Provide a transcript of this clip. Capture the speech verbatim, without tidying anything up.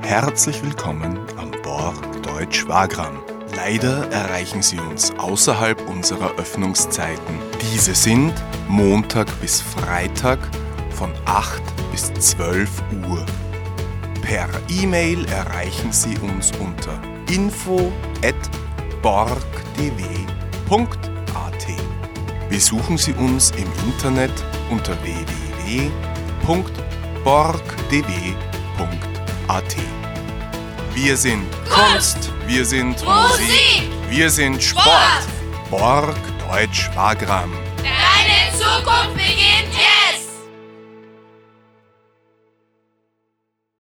Herzlich willkommen am Borg Deutsch Wagram. Leider erreichen Sie uns außerhalb unserer Öffnungszeiten. Diese sind Montag bis Freitag von acht bis zwölf Uhr. Per E-Mail erreichen Sie uns unter info at borg d w punkt a t. Besuchen Sie uns im Internet unter w w w punkt borg d w punkt a t. Wir sind Kunst, wir sind Musik, wir sind Sport. Borg Deutsch Wagram. Deine Zukunft beginnt jetzt!